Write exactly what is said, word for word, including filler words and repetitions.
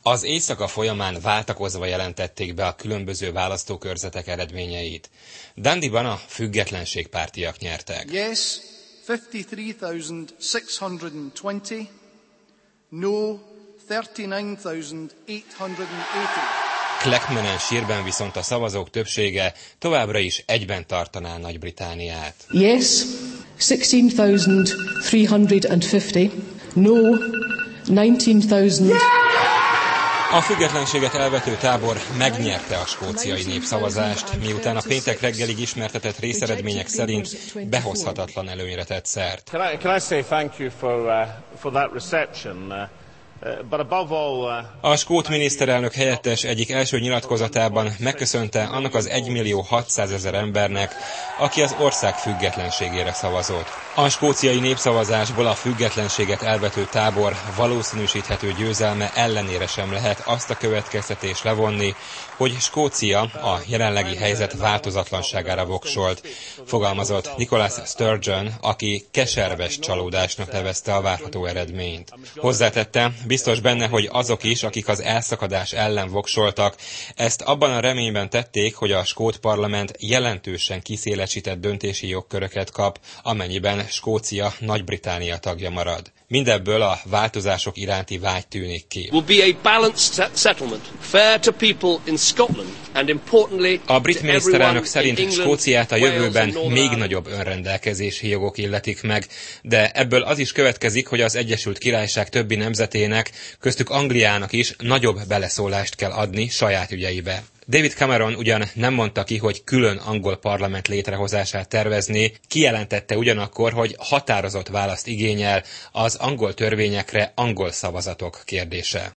Az éjszaka folyamán váltakozva jelentették be a különböző választókörzetek eredményeit. Dundee-ban a függetlenségpártiak nyertek. Yes, fifty-three thousand six hundred twenty, no, thirty-nine thousand eight hundred eighty. Clackmannen sírben viszont a szavazók többsége továbbra is egyben tartaná Nagy-Britanniát. Yes, sixteen thousand three hundred fifty, no, nineteen thousand. A függetlenséget elvető tábor megnyerte a skóciai népszavazást, miután a péntek reggelig ismertetett részeredmények szerint behozhatatlan előnyre tett szert. Can I, can I say thank you for, uh, for that reception? Uh... A skót miniszterelnök helyettes egyik első nyilatkozatában megköszönte annak az egymillió hatszázezer embernek, aki az ország függetlenségére szavazott. A skóciai népszavazásból a függetlenséget elvető tábor valószínűsíthető győzelme ellenére sem lehet azt a következtetést levonni, hogy Skócia a jelenlegi helyzet változatlanságára voksolt, fogalmazott Nicholas Sturgeon, aki keserves csalódásnak nevezte a várható eredményt. Hozzátette, biztos benne, hogy azok is, akik az elszakadás ellen voksoltak, ezt abban a reményben tették, hogy a skót parlament jelentősen kiszélesített döntési jogköröket kap, amennyiben Skócia Nagy-Britannia tagja marad. Mindebből a változások iránti vágy tűnik ki. A brit miniszterelnök szerint Skóciát a jövőben még nagyobb önrendelkezési jogok illetik meg, de ebből az is következik, hogy az Egyesült Királyság többi nemzetének, köztük Angliának is nagyobb beleszólást kell adni saját ügyeibe. David Cameron ugyan nem mondta ki, hogy külön angol parlament létrehozását tervezné, kijelentette ugyanakkor, hogy határozott választ igényel az angol törvényekre angol szavazatok kérdése.